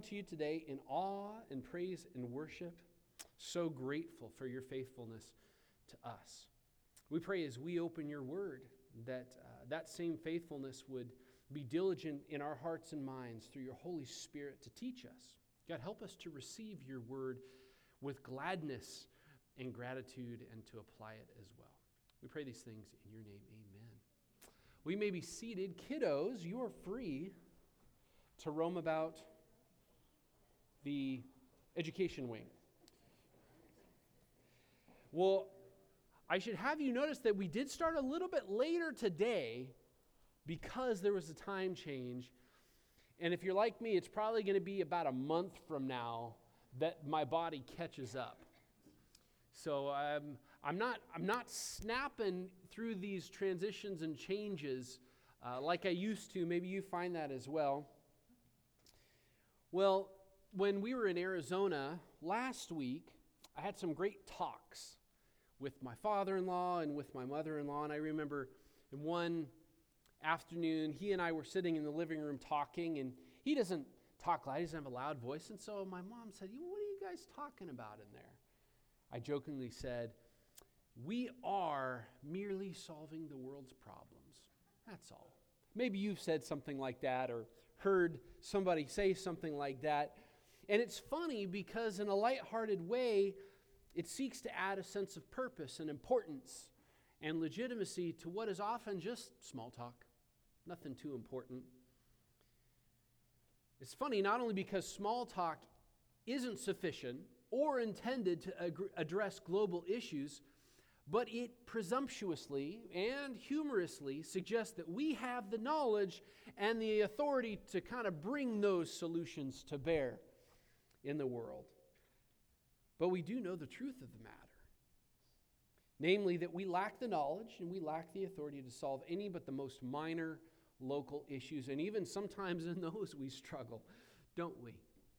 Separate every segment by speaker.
Speaker 1: to you today in awe and praise and worship. So grateful for your faithfulness to us. We pray as we open your word that that same faithfulness would be diligent in our hearts and minds through your Holy Spirit to teach us. God, help us to receive your word with gladness and gratitude and to apply it as well. We pray these things in your name. Amen. We may be seated. Kiddos, you are free to roam about the education wing. Well, I should have you notice that we did start a little bit later today because there was a time change. And if you're like me, it's probably going to be about a month from now that my body catches up. So I'm not snapping through these transitions and changes like I used to. Maybe you find that as well. Well, when we were in Arizona last week, I had some great talks with my father-in-law and with my mother-in-law. And I remember in one afternoon, he and I were sitting in the living room talking, and he doesn't talk loud. He doesn't have a loud voice. And so my mom said, what are you guys talking about in there? I jokingly said, we are merely solving the world's problems. That's all. Maybe you've said something like that or heard somebody say something like that. And it's funny because in a lighthearted way, it seeks to add a sense of purpose and importance and legitimacy to what is often just small talk, nothing too important. It's funny not only because small talk isn't sufficient or intended to address global issues, but it presumptuously and humorously suggests that we have the knowledge and the authority to kind of bring those solutions to bear in the world. But we do know the truth of the matter. Namely, that we lack the knowledge and we lack the authority to solve any but the most minor local issues. And even sometimes in those we struggle, don't we?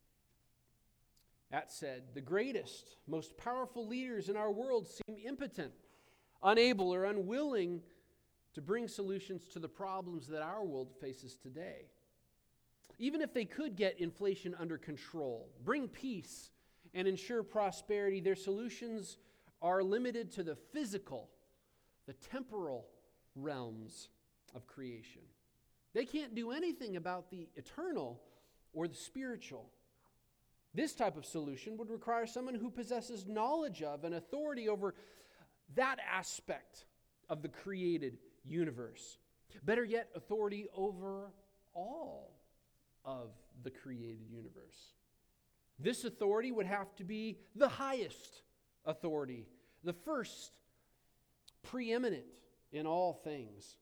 Speaker 1: That said, the greatest, most powerful leaders in our world seem impotent, unable or unwilling to bring solutions to the problems that our world faces today. Even if they could get inflation under control, bring peace, and ensure prosperity, their solutions are limited to the physical, the temporal realms of creation. They can't do anything about the eternal or the spiritual. This type of solution would require someone who possesses knowledge of and authority over that aspect of the created universe. Better yet, authority over all of the created universe. This authority would have to be the highest authority, the first, preeminent in all things.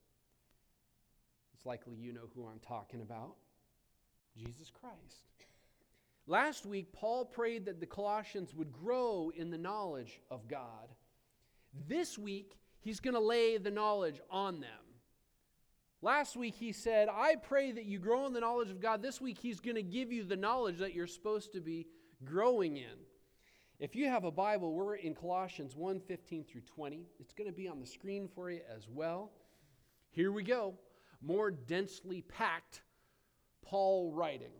Speaker 1: It's likely you know who I'm talking about, Jesus Christ. Last week, Paul prayed that the Colossians would grow in the knowledge of God. This week, he's going to lay the knowledge on them. Last week, he said, I pray that you grow in the knowledge of God. This week, he's going to give you the knowledge that you're supposed to be growing in. If you have a Bible, we're in Colossians 1:15 through 20. It's going to be on the screen for you as well. Here we go. More densely packed Paul writing.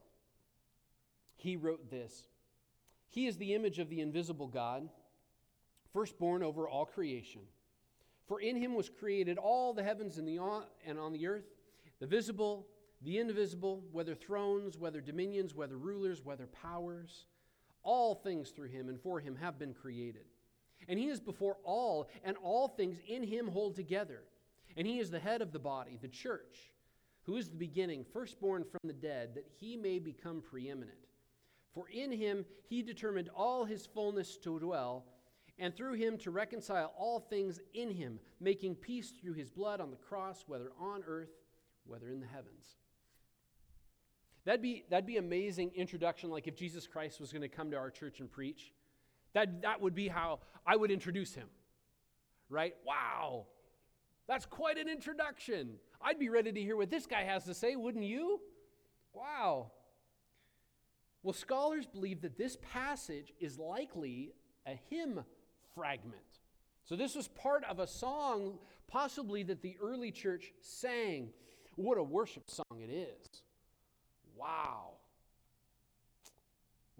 Speaker 1: He wrote this. He is the image of the invisible God, firstborn over all creation. For in him was created all the heavens and on the earth, the visible, the invisible, whether thrones, whether dominions, whether rulers, whether powers. All things through him and for him have been created. And he is before all, and all things in him hold together. And he is the head of the body, the church, who is the beginning, firstborn from the dead, that he may become preeminent. For in him he determined all his fullness to dwell, and through him to reconcile all things in him, making peace through his blood on the cross, whether on earth, whether in the heavens. That'd be amazing introduction, like if Jesus Christ was going to come to our church and preach. That would be how I would introduce him, right? Wow, that's quite an introduction. I'd be ready to hear what this guy has to say, wouldn't you? Wow. Well, scholars believe that this passage is likely a hymn fragment. So this was part of a song, possibly that the early church sang. What a worship song it is. Wow.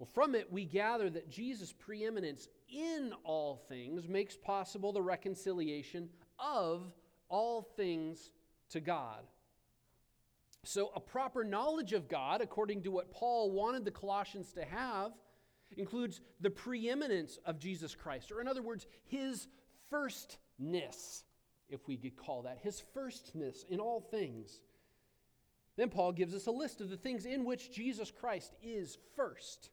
Speaker 1: Well, from it we gather that Jesus' preeminence in all things makes possible the reconciliation of all things to God. So a proper knowledge of God, according to what Paul wanted the Colossians to have, includes the preeminence of Jesus Christ, or in other words, his firstness, if we could call that, his firstness in all things. Then Paul gives us a list of the things in which Jesus Christ is first.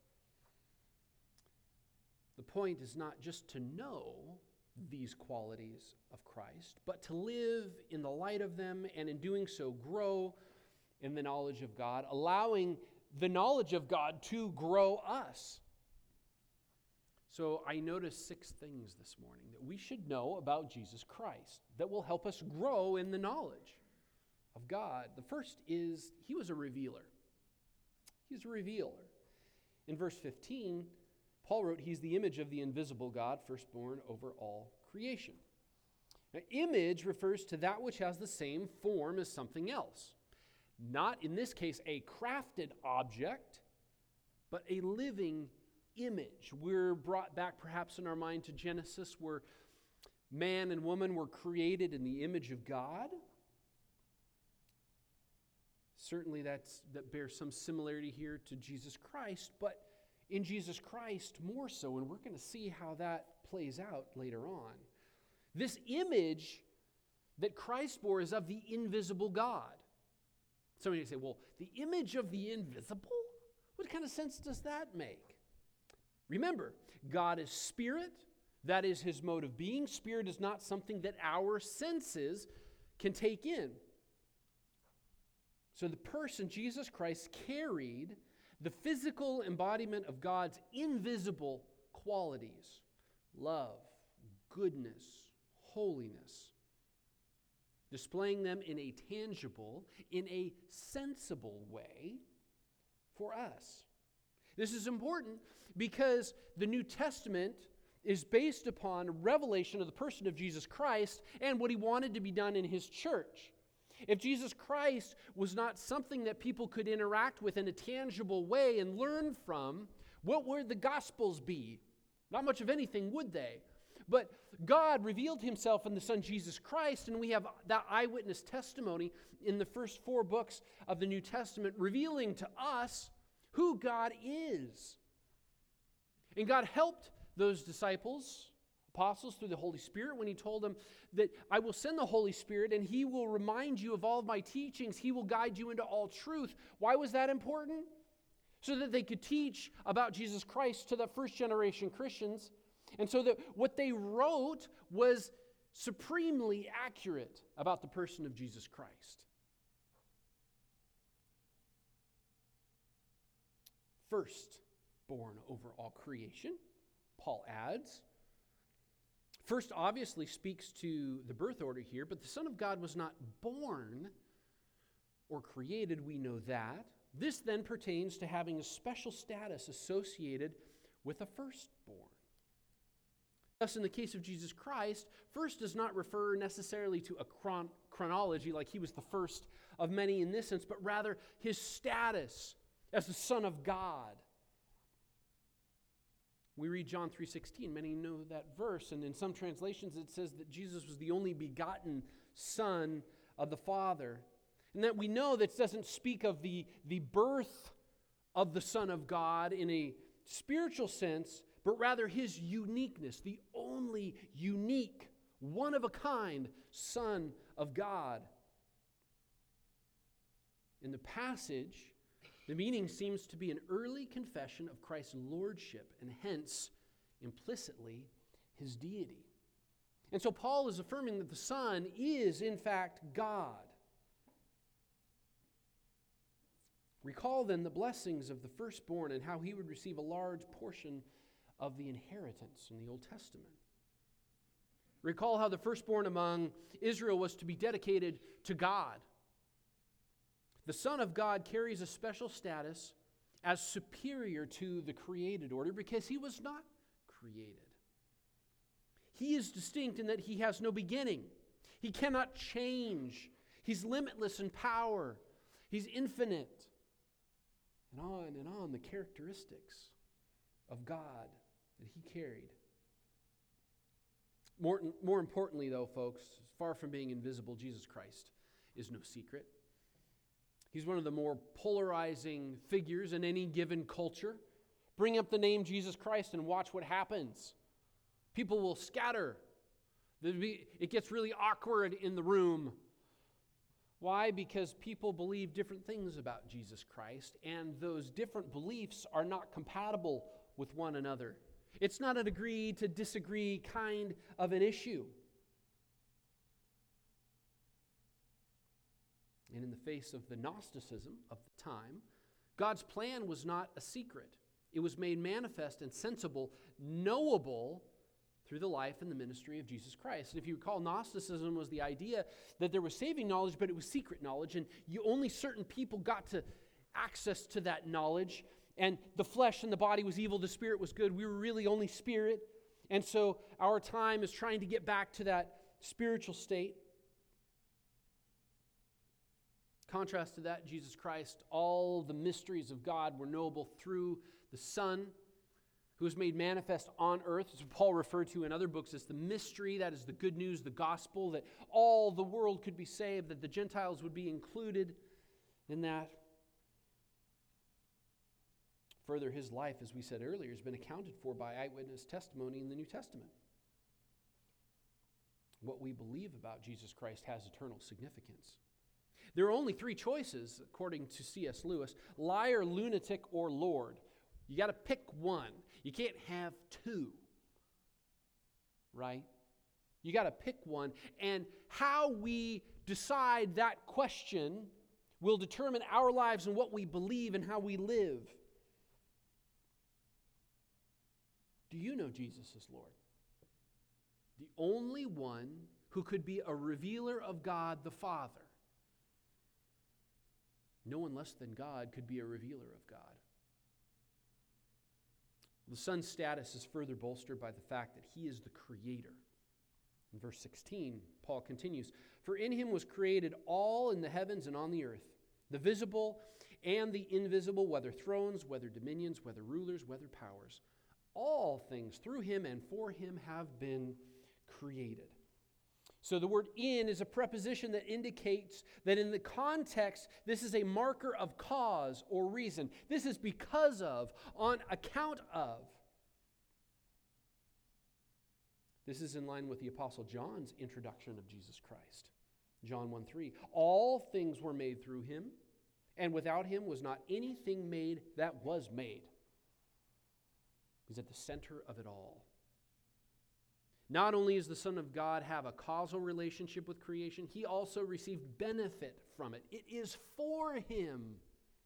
Speaker 1: The point is not just to know these qualities of Christ, but to live in the light of them, and in doing so grow in the knowledge of God, allowing the knowledge of God to grow us. So I noticed 6 things this morning that we should know about Jesus Christ that will help us grow in the knowledge of God. The first is he was a revealer. He's a revealer. In verse 15, Paul wrote, he's the image of the invisible God, firstborn over all creation. Now, image refers to that which has the same form as something else. Not, in this case, a crafted object, but a living image. We're brought back perhaps in our mind to Genesis, where man and woman were created in the image of God. Certainly that bears some similarity here to Jesus Christ, but in Jesus Christ more so, and we're going to see how that plays out later on. This image that Christ bore is of the invisible God. Somebody say, well, the image of the invisible? What kind of sense does that make? Remember, God is spirit. That is his mode of being. Spirit is not something that our senses can take in. So the person, Jesus Christ, carried the physical embodiment of God's invisible qualities: love, goodness, holiness, displaying them in a tangible, in a sensible way for us. This is important because the New Testament is based upon a revelation of the person of Jesus Christ and what he wanted to be done in his church. If Jesus Christ was not something that people could interact with in a tangible way and learn from, what would the Gospels be? Not much of anything, would they? But God revealed himself in the Son Jesus Christ, and we have that eyewitness testimony in the first 4 books of the New Testament revealing to us who God is. And God helped those disciples, apostles, through the Holy Spirit when he told them that I will send the Holy Spirit and he will remind you of all of my teachings. He will guide you into all truth. Why was that important? So that they could teach about Jesus Christ to the first generation Christians, and so that what they wrote was supremely accurate about the person of Jesus Christ. Firstborn over all creation, Paul adds. First obviously speaks to the birth order here, but the Son of God was not born or created, we know that. This then pertains to having a special status associated with a firstborn. Thus, in the case of Jesus Christ, first does not refer necessarily to a chronology, like he was the first of many in this sense, but rather his status as the Son of God. We read John 3:16. Many know that verse, and in some translations it says that Jesus was the only begotten Son of the Father. And that we know that doesn't speak of the birth of the Son of God in a spiritual sense, but rather his uniqueness, the only unique, one-of-a-kind Son of God. In the passage, the meaning seems to be an early confession of Christ's lordship and hence, implicitly, his deity. And so Paul is affirming that the Son is, in fact, God. Recall then the blessings of the firstborn and how he would receive a large portion of the inheritance in the Old Testament. Recall how the firstborn among Israel was to be dedicated to God. The Son of God carries a special status as superior to the created order because he was not created. He is distinct in that he has no beginning. He cannot change. He's limitless in power. He's infinite. And on the characteristics of God that he carried. More importantly, though, folks, far from being invisible, Jesus Christ is no secret. He's one of the more polarizing figures in any given culture. Bring up the name Jesus Christ and watch what happens. People will scatter. It gets really awkward in the room. Why? Because people believe different things about Jesus Christ, and those different beliefs are not compatible with one another. It's not an agree to disagree kind of an issue. And in the face of the Gnosticism of the time, God's plan was not a secret. It was made manifest and sensible, knowable through the life and the ministry of Jesus Christ. And if you recall, Gnosticism was the idea that there was saving knowledge, but it was secret knowledge, and only certain people got to access to that knowledge. And the flesh and the body was evil, the spirit was good. We were really only spirit. And so our time is trying to get back to that spiritual state. Contrast to that, Jesus Christ, all the mysteries of God were knowable through the Son, who was made manifest on earth, as Paul referred to in other books as the mystery, that is the good news, the gospel, that all the world could be saved, that the Gentiles would be included in that. Further, his life, as we said earlier, has been accounted for by eyewitness testimony in the New Testament. What we believe about Jesus Christ has eternal significance. There are only three choices, according to C.S. Lewis: liar, lunatic, or Lord. You got to pick one. You can't have two, right? You got to pick one. And how we decide that question will determine our lives and what we believe and how we live. Do you know Jesus as Lord? The only one who could be a revealer of God the Father. No one less than God could be a revealer of God. The Son's status is further bolstered by the fact that he is the creator. In verse 16, Paul continues, "For in him was created all in the heavens and on the earth, the visible and the invisible, whether thrones, whether dominions, whether rulers, whether powers. All things through him and for him have been created." So the word "in" is a preposition that indicates that in the context, this is a marker of cause or reason. This is because of, on account of. This is in line with the Apostle John's introduction of Jesus Christ. John 1:3, "All things were made through him, and without him was not anything made that was made." He's at the center of it all. Not only does the Son of God have a causal relationship with creation, he also received benefit from it. It is for him.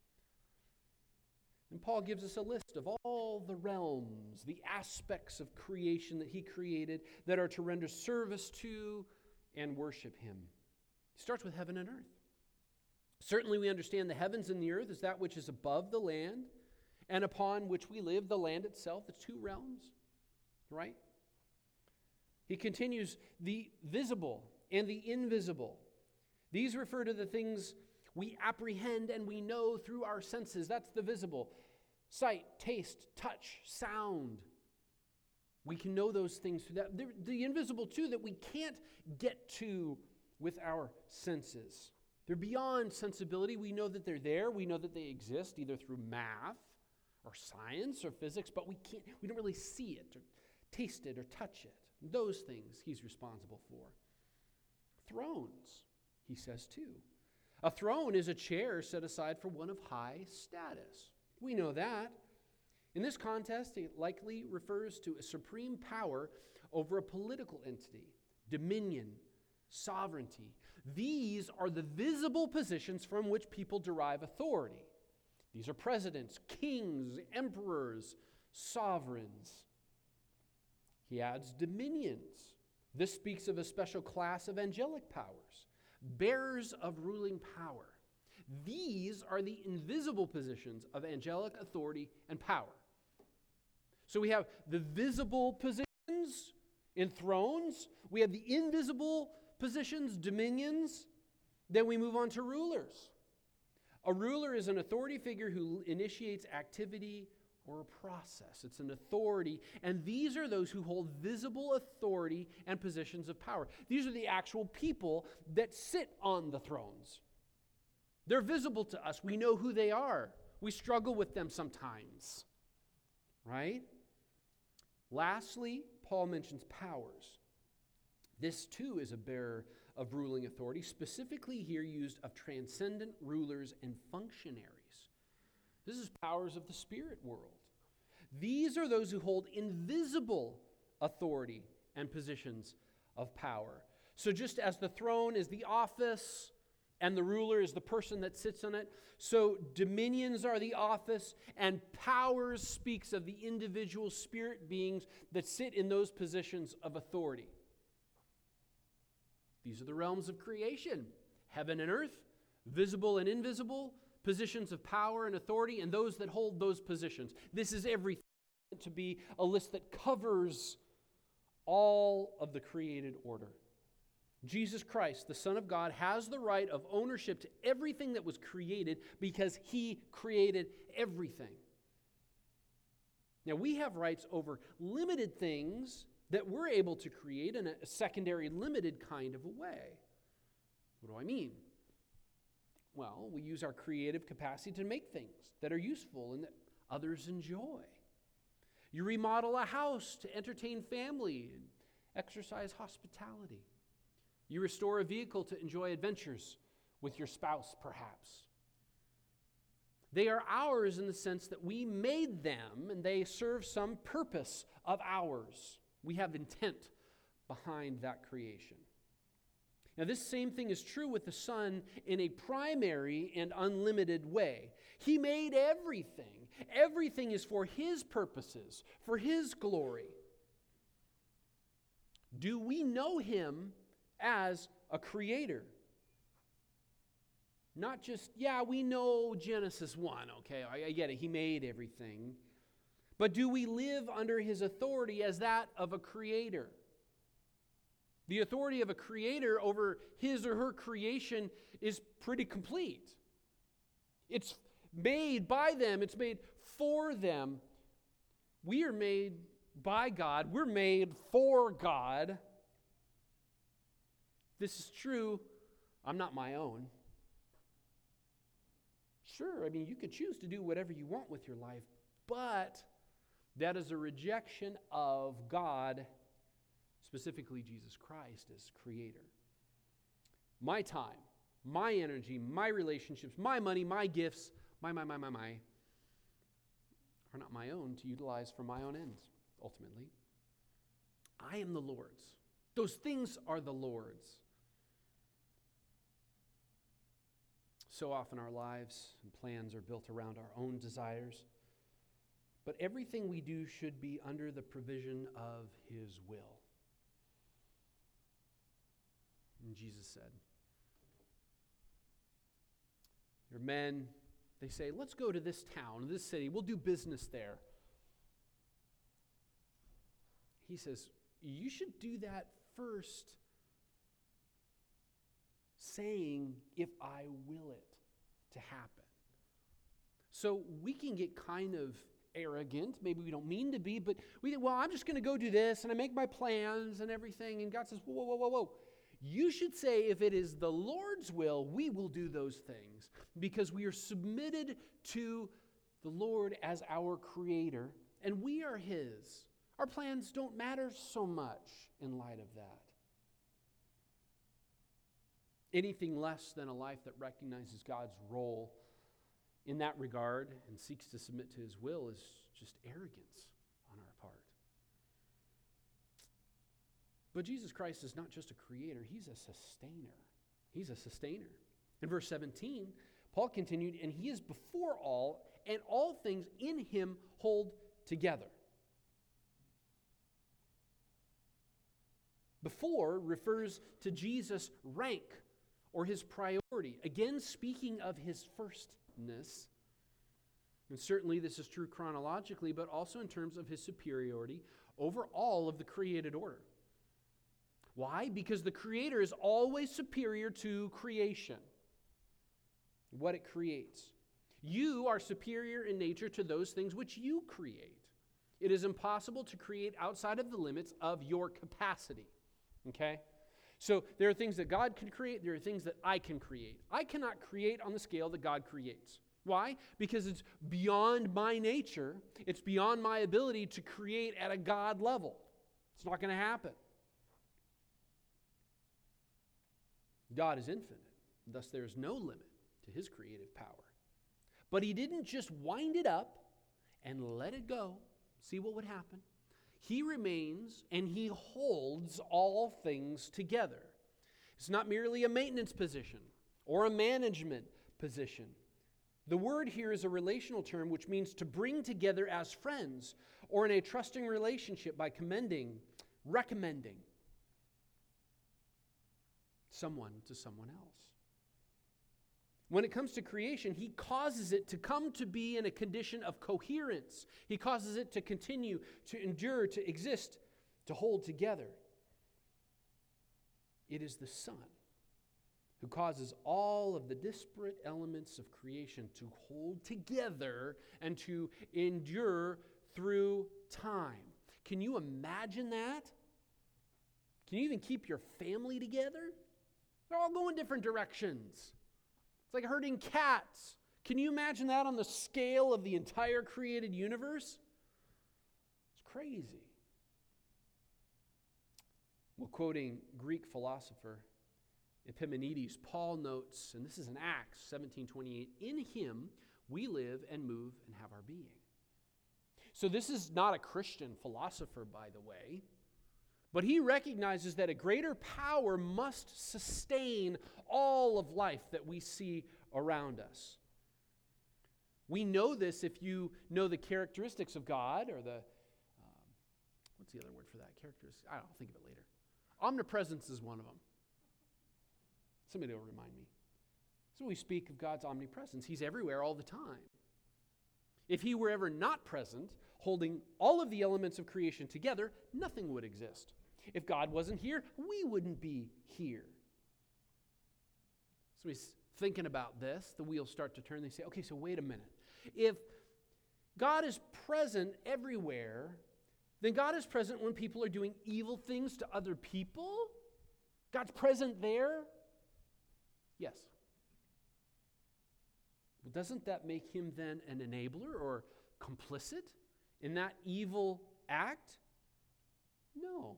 Speaker 1: And Paul gives us a list of all the realms, the aspects of creation that he created that are to render service to and worship him. He starts with heaven and earth. Certainly we understand the heavens and the earth as that which is above the land and upon which we live, the land itself. It's two realms, right? He continues, the visible and the invisible. These refer to the things we apprehend and we know through our senses. That's the visible. Sight, taste, touch, sound. We can know those things through that. The invisible, too, that we can't get to with our senses. They're beyond sensibility. We know that they're there. We know that they exist either through math or science or physics, but we don't really see it or taste it or touch it. Those things he's responsible for. Thrones, he says too. A throne is a chair set aside for one of high status. We know that. In this context, it likely refers to a supreme power over a political entity, dominion, sovereignty. These are the visible positions from which people derive authority. These are presidents, kings, emperors, sovereigns. He adds dominions. This speaks of a special class of angelic powers, bearers of ruling power. These are the invisible positions of angelic authority and power. So we have the visible positions in thrones. We have the invisible positions, dominions. Then we move on to rulers. A ruler is an authority figure who initiates activity or a process. It's an authority. And these are those who hold visible authority and positions of power. These are the actual people that sit on the thrones. They're visible to us. We know who they are. We struggle with them sometimes. Right? Lastly, Paul mentions powers. This too is a bearer of ruling authority, specifically here used of transcendent rulers and functionaries. This is powers of the spirit world. These are those who hold invisible authority and positions of power. So just as the throne is the office and the ruler is the person that sits on it, so dominions are the office and powers speaks of the individual spirit beings that sit in those positions of authority. These are the realms of creation, heaven and earth, visible and invisible, positions of power and authority, and those that hold those positions. This is everything to be a list that covers all of the created order. Jesus Christ, the Son of God, has the right of ownership to everything that was created because he created everything. Now, we have rights over limited things that we're able to create in a secondary, limited kind of a way. What do I mean? Well, we use our creative capacity to make things that are useful and that others enjoy. You remodel a house to entertain family and exercise hospitality. You restore a vehicle to enjoy adventures with your spouse, perhaps. They are ours in the sense that we made them and they serve some purpose of ours. We have intent behind that creation. Now, this same thing is true with the Son in a primary and unlimited way. He made everything. Everything is for his purposes, for his glory. Do we know him as a creator? Not just, we know Genesis 1, okay, I get it, he made everything. But do we live under his authority as that of a creator? The authority of a creator over his or her creation is pretty complete. It's made by them. It's made for them. We are made by God. We're made for God. This is true. I'm not my own. Sure, you could choose to do whatever you want with your life, but that is a rejection of God, specifically Jesus Christ as creator. My time, my energy, my relationships, my money, my gifts, my are not my own to utilize for my own ends, ultimately. I am the Lord's. Those things are the Lord's. So often our lives and plans are built around our own desires, but everything we do should be under the provision of his will. And Jesus said, there are men, they say, let's go to this town, this city, we'll do business there. He says, you should do that first, saying, if I will it to happen. So we can get kind of arrogant. Maybe we don't mean to be, but we think, I'm just going to go do this, and I make my plans and everything, and God says, whoa. You should say, if it is the Lord's will, we will do those things, because we are submitted to the Lord as our creator, and we are his. Our plans don't matter so much in light of that. Anything less than a life that recognizes God's role in that regard and seeks to submit to his will is just arrogance on our part. But Jesus Christ is not just a creator, he's a sustainer. He's a sustainer. In verse 17, Paul continued, and he is before all, and all things in him hold together. Before refers to Jesus' rank or his priority. Again, speaking of his firstness. And certainly this is true chronologically, but also in terms of his superiority over all of the created order. Why? Because the creator is always superior to creation, what it creates. You are superior in nature to those things which you create. It is impossible to create outside of the limits of your capacity. Okay? So there are things that God can create, there are things that I can create. I cannot create on the scale that God creates. Why? Because it's beyond my nature. It's beyond my ability to create at a God level. It's not going to happen. God is infinite. Thus there is no limit to his creative power. But he didn't just wind it up and let it go. See what would happen. He remains and he holds all things together. It's not merely a maintenance position or a management position. The word here is a relational term which means to bring together as friends or in a trusting relationship by commending, recommending someone to someone else. When it comes to creation, he causes it to come to be in a condition of coherence. He causes it to continue, to endure, to exist, to hold together. It is the Son who causes all of the disparate elements of creation to hold together and to endure through time. Can you imagine that? Can you even keep your family together? They're all going different directions. It's like herding cats. Can you imagine that on the scale of the entire created universe? It's crazy. Well, quoting Greek philosopher Epimenides, Paul notes, and this is in Acts 17:28, in him we live and move and have our being. So this is not a Christian philosopher, by the way, but he recognizes that a greater power must sustain all of life that we see around us. We know this if you know the characteristics of God, or the, what's the other word for that? Characteristic? I'll think of it later. Omnipresence is one of them. Somebody will remind me. So we speak of God's omnipresence. He's everywhere all the time. If he were ever not present, holding all of the elements of creation together, nothing would exist. If God wasn't here, we wouldn't be here. So he's thinking about this. The wheels start to turn. They say, okay, so wait a minute. If God is present everywhere, then God is present when people are doing evil things to other people? God's present there? Yes. Well, doesn't that make him then an enabler or complicit in that evil act? No.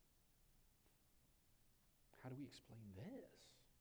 Speaker 1: How do we explain this?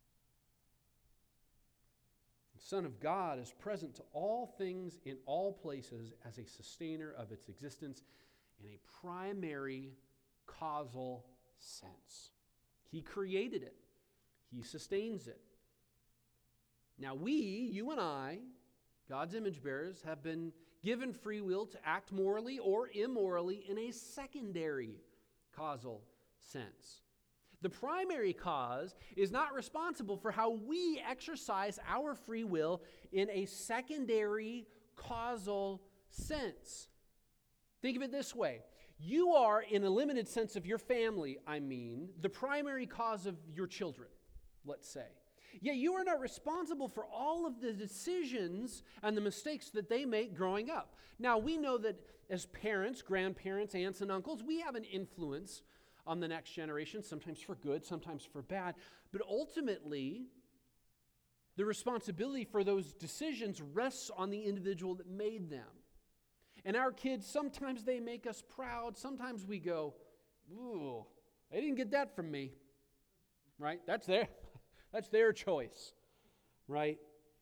Speaker 1: The Son of God is present to all things in all places as a sustainer of its existence in a primary causal sense. He created it. He sustains it. Now we, you and I, God's image bearers, have been given free will to act morally or immorally in a secondary causal sense. The primary cause is not responsible for how we exercise our free will in a secondary causal sense. Think of it this way. You are, in a limited sense of your family, the primary cause of your children, let's say. Yet you are not responsible for all of the decisions and the mistakes that they make growing up. Now, we know that as parents, grandparents, aunts, and uncles, we have an influence on the next generation, sometimes for good, sometimes for bad. But ultimately, the responsibility for those decisions rests on the individual that made them. And our kids, sometimes they make us proud. Sometimes we go, ooh, they didn't get that from me. Right? That's their choice. Right?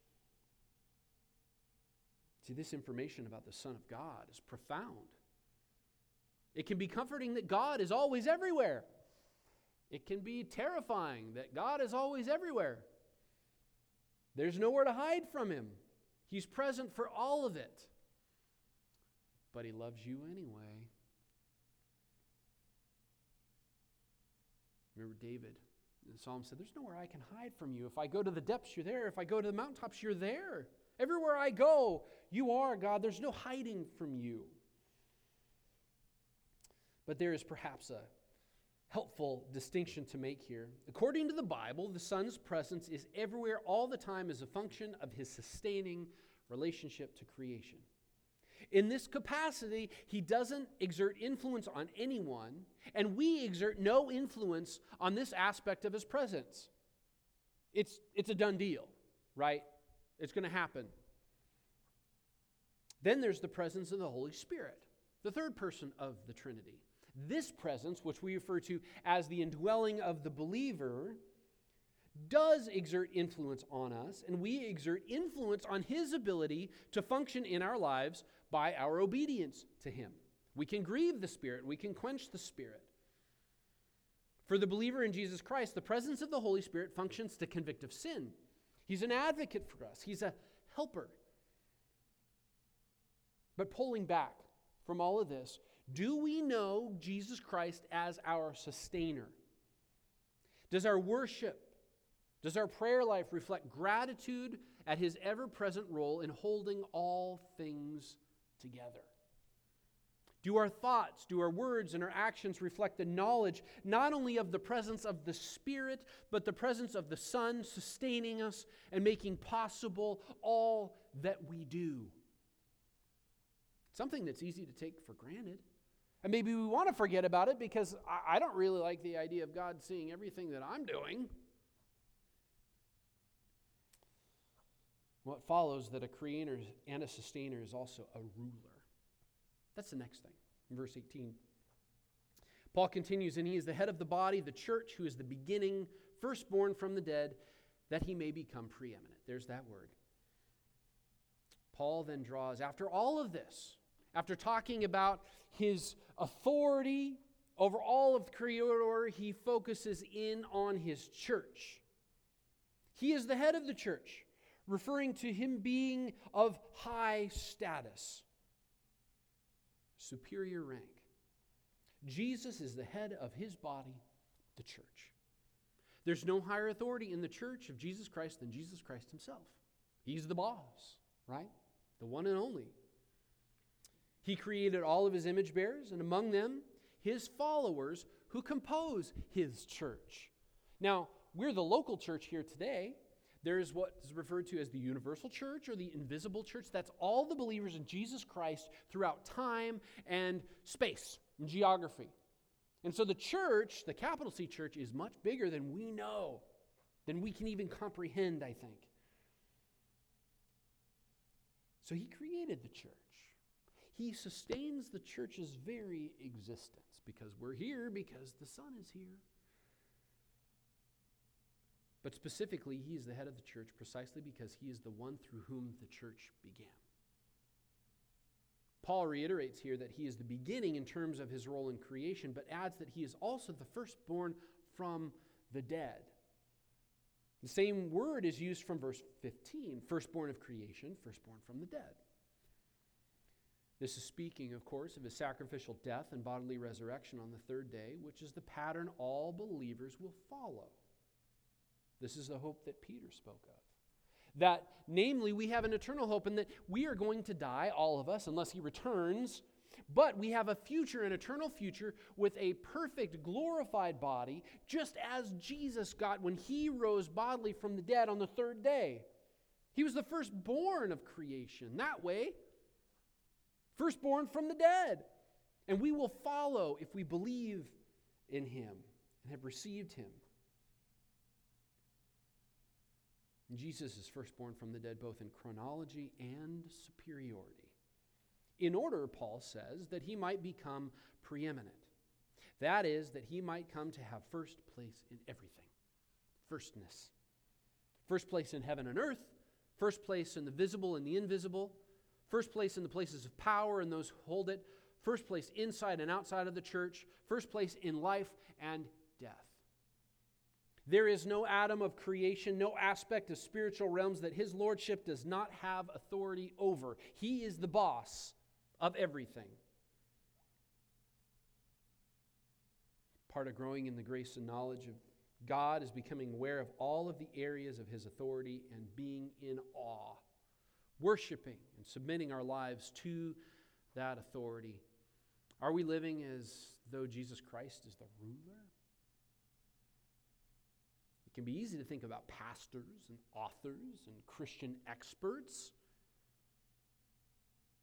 Speaker 1: See, this information about the Son of God is profound. It can be comforting that God is always everywhere. It can be terrifying that God is always everywhere. There's nowhere to hide from him. He's present for all of it. But he loves you anyway. Remember David in the Psalm said, there's nowhere I can hide from you. If I go to the depths, you're there. If I go to the mountaintops, you're there. Everywhere I go, you are, God. There's no hiding from you. But there is perhaps a helpful distinction to make here. According to the Bible, the Son's presence is everywhere all the time as a function of his sustaining relationship to creation. In this capacity, he doesn't exert influence on anyone, and we exert no influence on this aspect of his presence. It's a done deal, right? It's going to happen. Then there's the presence of the Holy Spirit, the third person of the Trinity. This presence, which we refer to as the indwelling of the believer, does exert influence on us, and we exert influence on his ability to function in our lives by our obedience to him. We can grieve the Spirit. We can quench the Spirit. For the believer in Jesus Christ, the presence of the Holy Spirit functions to convict of sin. He's an advocate for us. He's a helper. But pulling back from all of this, do we know Jesus Christ as our sustainer? Does our worship, does our prayer life reflect gratitude at his ever-present role in holding all things together? Do our thoughts, do our words, and our actions reflect the knowledge not only of the presence of the Spirit, but the presence of the Son sustaining us and making possible all that we do? Something that's easy to take for granted. And maybe we want to forget about it because I don't really like the idea of God seeing everything that I'm doing. What follows that a creator and a sustainer is also a ruler. That's the next thing. In verse 18, Paul continues, and he is the head of the body, the church, who is the beginning, firstborn from the dead, that he may become preeminent. There's that word. Paul then draws, after all of this, after talking about his authority over all of the creator, he focuses in on his church. He is the head of the church, referring to him being of high status, superior rank. Jesus is the head of his body, the church. There's no higher authority in the church of Jesus Christ than Jesus Christ himself. He's the boss, right? The one and only. He created all of his image bearers, and among them, his followers who compose his church. Now, we're the local church here today. There's what is referred to as the universal church or the invisible church. That's all the believers in Jesus Christ throughout time and space and geography. And so the church, the capital C church, is much bigger than we know, than we can even comprehend, I think. So he created the church. He sustains the church's very existence because we're here because the Son is here. But specifically, he is the head of the church precisely because he is the one through whom the church began. Paul reiterates here that he is the beginning in terms of his role in creation, but adds that he is also the firstborn from the dead. The same word is used from verse 15, firstborn of creation, firstborn from the dead. This is speaking, of course, of his sacrificial death and bodily resurrection on the third day, which is the pattern all believers will follow. This is the hope that Peter spoke of. That, namely, we have an eternal hope and that we are going to die, all of us, unless he returns. But we have a future, an eternal future, with a perfect, glorified body, just as Jesus got when he rose bodily from the dead on the third day. He was the firstborn of creation. That way, firstborn from the dead. And we will follow if we believe in him and have received him. Jesus is firstborn from the dead both in chronology and superiority. In order, Paul says, that he might become preeminent. That is, that he might come to have first place in everything. Firstness. First place in heaven and earth. First place in the visible and the invisible. First place in the places of power and those who hold it. First place inside and outside of the church. First place in life and death. There is no atom of creation, no aspect of spiritual realms that his lordship does not have authority over. He is the boss of everything. Part of growing in the grace and knowledge of God is becoming aware of all of the areas of his authority and being in awe, worshiping and submitting our lives to that authority. Are we living as though Jesus Christ is the ruler? It can be easy to think about pastors and authors and Christian experts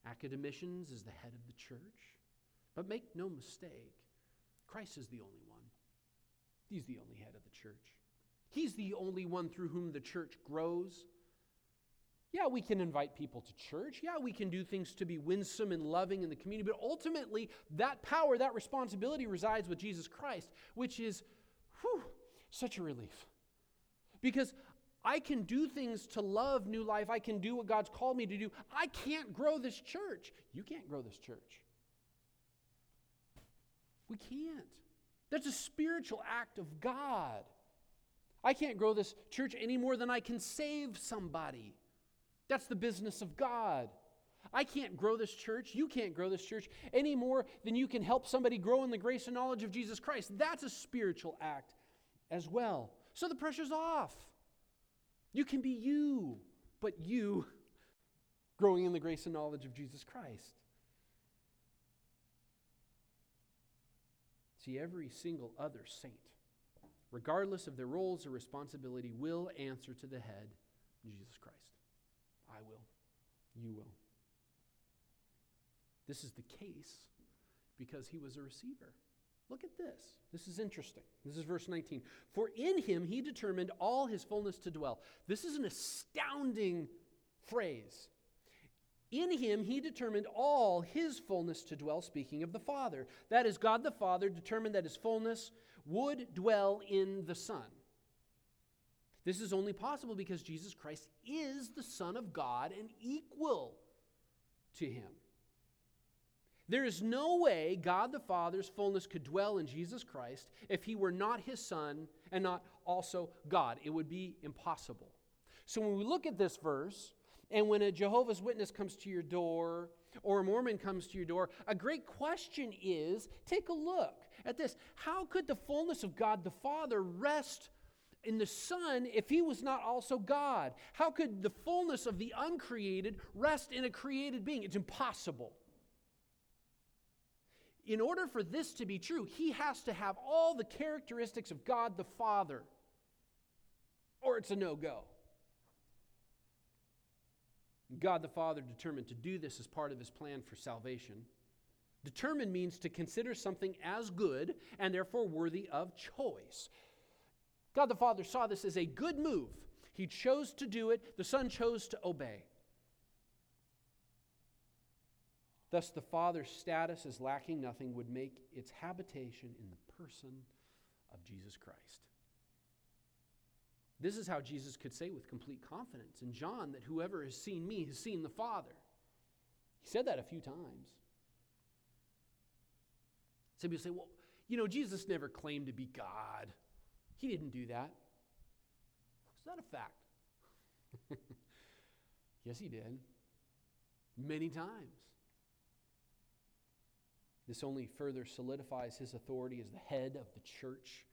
Speaker 1: Academicians is the head of the church. But make no mistake, Christ is the only one. He's the only head of the church. He's the only one through whom the church grows. Yeah, we can invite people to church. Yeah, we can do things to be winsome and loving in the community. But ultimately, that power, that responsibility resides with Jesus Christ, which is such a relief. Because I can do things to love New Life. I can do what God's called me to do. I can't grow this church. You can't grow this church. We can't. That's a spiritual act of God. I can't grow this church any more than I can save somebody. That's the business of God. I can't grow this church. You can't grow this church any more than you can help somebody grow in the grace and knowledge of Jesus Christ. That's a spiritual act as well. So the pressure's off. You can be you, but you growing in the grace and knowledge of Jesus Christ. See, every single other saint, regardless of their roles or responsibility, will answer to the head, Jesus Christ. I will. You will. This is the case because he was a receiver. Look at this. This is interesting. This is verse 19. For in him he determined all his fullness to dwell. This is an astounding phrase. In him he determined all his fullness to dwell, speaking of the Father. That is, God the Father determined that his fullness would dwell in the Son. This is only possible because Jesus Christ is the Son of God and equal to him. There is no way God the Father's fullness could dwell in Jesus Christ if he were not his Son and not also God. It would be impossible. So when we look at this verse, and when a Jehovah's Witness comes to your door or a Mormon comes to your door, a great question is, take a look at this. How could the fullness of God the Father rest in the Son if he was not also God? How could the fullness of the uncreated rest in a created being? It's impossible. In order for this to be true, he has to have all the characteristics of God the Father, or it's a no-go. God the Father determined to do this as part of his plan for salvation. Determined means to consider something as good and therefore worthy of choice. God the Father saw this as a good move. He chose to do it. The Son chose to obey. Thus, the Father's status as lacking nothing would make its habitation in the person of Jesus Christ. This is how Jesus could say with complete confidence in John that whoever has seen me has seen the Father. He said that a few times. Some people say, well, Jesus never claimed to be God. He didn't do that. Is that a fact? Yes, he did. Many times. This only further solidifies his authority as the head of the church.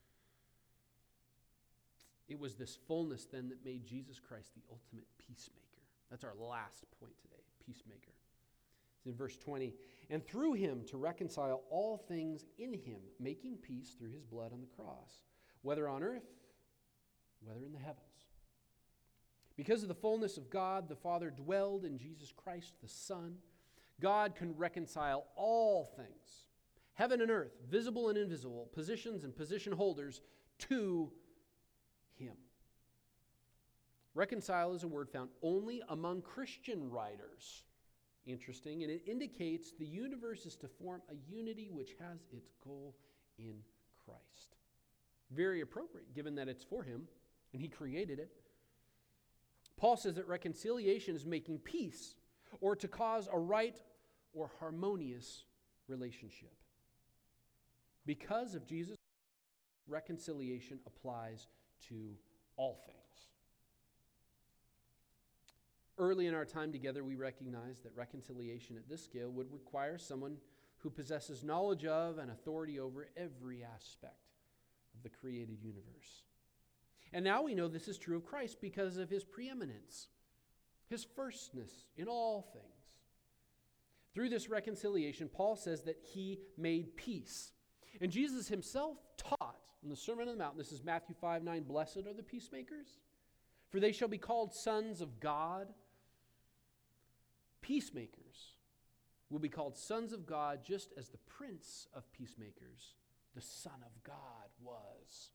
Speaker 1: It was this fullness then that made Jesus Christ the ultimate peacemaker. That's our last point today, peacemaker. It's in verse 20. And through him to reconcile all things in him, making peace through his blood on the cross, whether on earth, whether in the heavens. Because of the fullness of God, the Father dwelled in Jesus Christ, the Son. God can reconcile all things, heaven and earth, visible and invisible, positions and position holders, to him. Reconcile is a word found only among Christian writers. Interesting, and it indicates the universe is to form a unity which has its goal in Christ. Very appropriate, given that it's for him, and he created it. Paul says that reconciliation is making peace, or to cause a right or harmonious relationship. Because of Jesus, reconciliation applies to all things. Early in our time together, we recognized that reconciliation at this scale would require someone who possesses knowledge of and authority over every aspect of the created universe. And now we know this is true of Christ because of his preeminence, his firstness in all things. Through this reconciliation, Paul says that he made peace. And Jesus himself taught in the Sermon on the Mount, this is Matthew 5:9, blessed are the peacemakers, for they shall be called sons of God. Peacemakers will be called sons of God, just as the Prince of Peacemakers, the Son of God, was.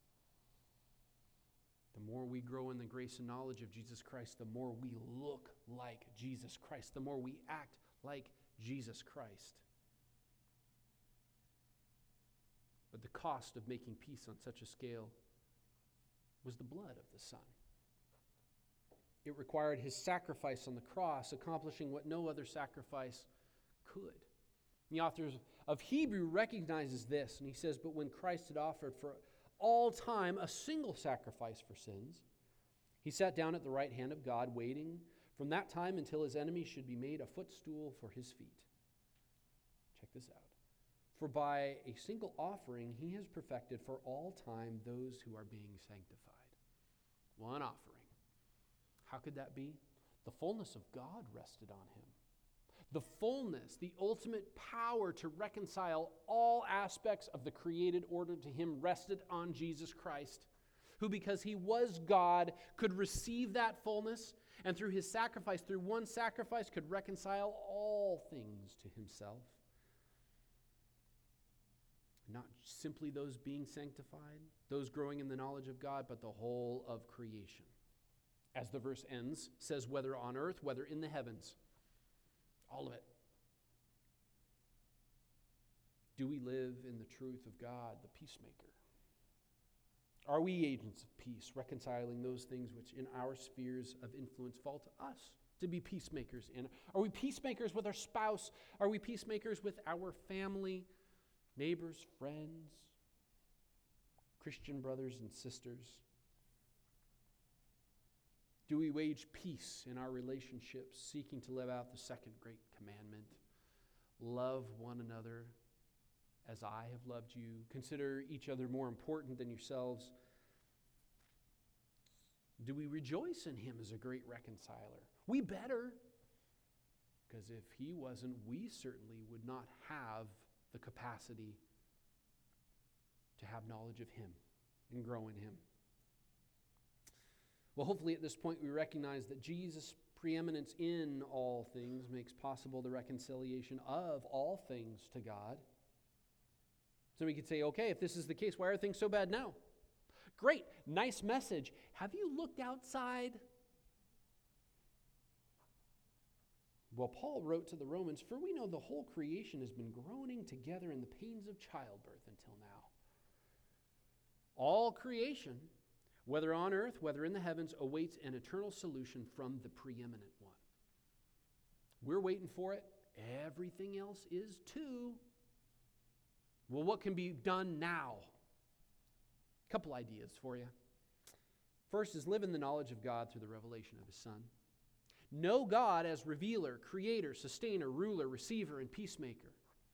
Speaker 1: The more we grow in the grace and knowledge of Jesus Christ, the more we look like Jesus Christ, the more we act like Jesus Christ. But the cost of making peace on such a scale was the blood of the Son. It required his sacrifice on the cross, accomplishing what no other sacrifice could. The author of Hebrew recognizes this, and he says, "But when Christ had offered for all time a single sacrifice for sins, he sat down at the right hand of God, waiting from that time until his enemies should be made a footstool for his feet." Check this out. "For by a single offering he has perfected for all time those who are being sanctified." One offering. How could that be? The fullness of God rested on him. The fullness, the ultimate power to reconcile all aspects of the created order to him rested on Jesus Christ, who, because he was God, could receive that fullness, and through his sacrifice, through one sacrifice, could reconcile all things to himself. Not simply those being sanctified, those growing in the knowledge of God, but the whole of creation. As the verse ends, says, whether on earth, whether in the heavens. All of it. Do we live in the truth of God, the peacemaker? Are we agents of peace, reconciling those things which in our spheres of influence fall to us to be peacemakers in? Are we peacemakers with our spouse? Are we peacemakers with our family, neighbors, friends, Christian brothers and sisters? Do we wage peace in our relationships, seeking to live out the second great commandment? Love one another as I have loved you. Consider each other more important than yourselves. Do we rejoice in him as a great reconciler? We better, because if he wasn't, we certainly would not have the capacity to have knowledge of him and grow in him. Well, hopefully at this point we recognize that Jesus' preeminence in all things makes possible the reconciliation of all things to God. So we could say, okay, if this is the case, why are things so bad now? Great, nice message. Have you looked outside? Well, Paul wrote to the Romans, "For we know the whole creation has been groaning together in the pains of childbirth until now." All creation, whether on earth, whether in the heavens, awaits an eternal solution from the preeminent one. We're waiting for it. Everything else is too. Well, what can be done now? A couple ideas for you. First is live in the knowledge of God through the revelation of his Son. Know God as revealer, creator, sustainer, ruler, receiver, and peacemaker.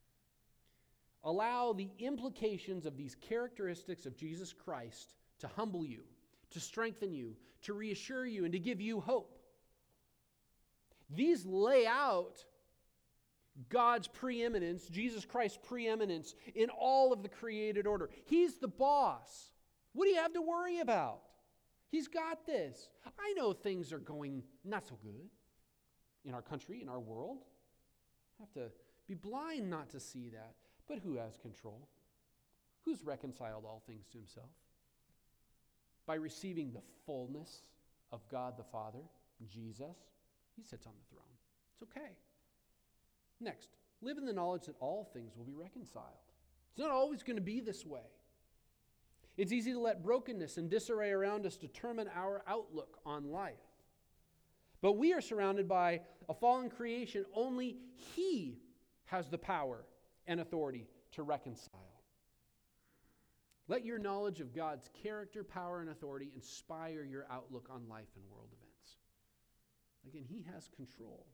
Speaker 1: Allow the implications of these characteristics of Jesus Christ to humble you, to strengthen you, to reassure you, and to give you hope. These lay out God's preeminence, Jesus Christ's preeminence in all of the created order. He's the boss. What do you have to worry about? He's got this. I know things are going not so good in our country, in our world. I have to be blind not to see that. But who has control? Who's reconciled all things to himself? By receiving the fullness of God the Father, Jesus, he sits on the throne. It's okay. Next, live in the knowledge that all things will be reconciled. It's not always going to be this way. It's easy to let brokenness and disarray around us determine our outlook on life. But we are surrounded by a fallen creation. Only he has the power and authority to reconcile. Let your knowledge of God's character, power, and authority inspire your outlook on life and world events. Again, he has control.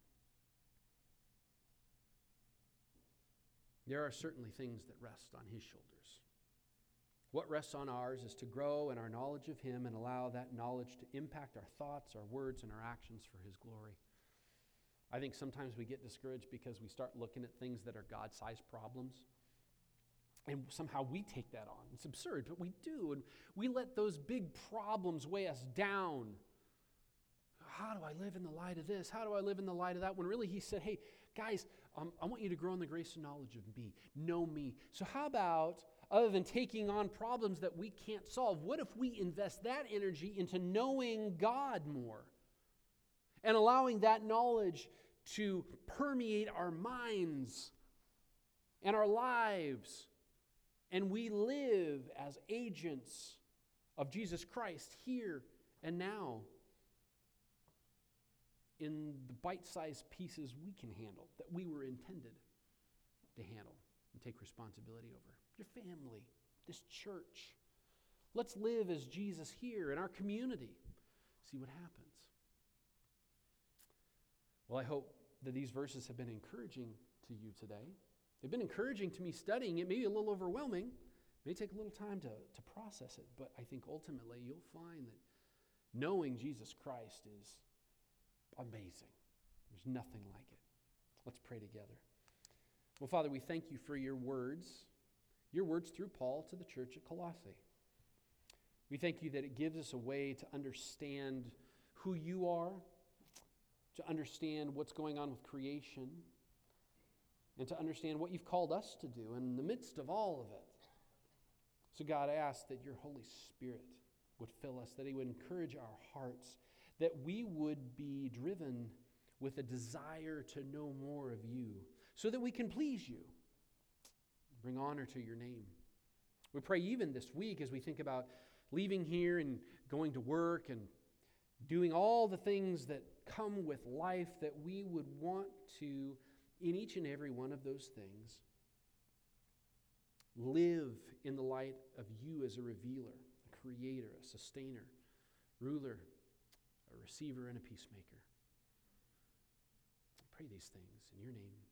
Speaker 1: There are certainly things that rest on his shoulders. What rests on ours is to grow in our knowledge of him and allow that knowledge to impact our thoughts, our words, and our actions for his glory. I think sometimes we get discouraged because we start looking at things that are God-sized problems, and somehow we take that on. It's absurd, but we do, and we let those big problems weigh us down. How do I live in the light of this? How do I live in the light of that? When really he said, hey, guys, I want you to grow in the grace and knowledge of me. Know me. So how about, other than taking on problems that we can't solve, what if we invest that energy into knowing God more and allowing that knowledge to permeate our minds and our lives, and we live as agents of Jesus Christ here and now in the bite-sized pieces we can handle, that we were intended to handle and take responsibility over. Your family, this church. Let's live as Jesus here in our community. See what happens. Well, I hope that these verses have been encouraging to you today. They've been encouraging to me studying it, maybe a little overwhelming. It may take a little time to process it, but I think ultimately you'll find that knowing Jesus Christ is amazing. There's nothing like it. Let's pray together. Well, Father, we thank you for your words through Paul to the church at Colossae. We thank you that it gives us a way to understand who you are, to understand what's going on with creation, and to understand what you've called us to do in the midst of all of it. So God, I ask that your Holy Spirit would fill us, that he would encourage our hearts, that we would be driven with a desire to know more of you so that we can please you, bring honor to your name. We pray even this week as we think about leaving here and going to work and doing all the things that come with life, that we would want to, in each and every one of those things, live in the light of you as a revealer, a creator, a sustainer, ruler, a receiver, and a peacemaker. I pray these things in your name.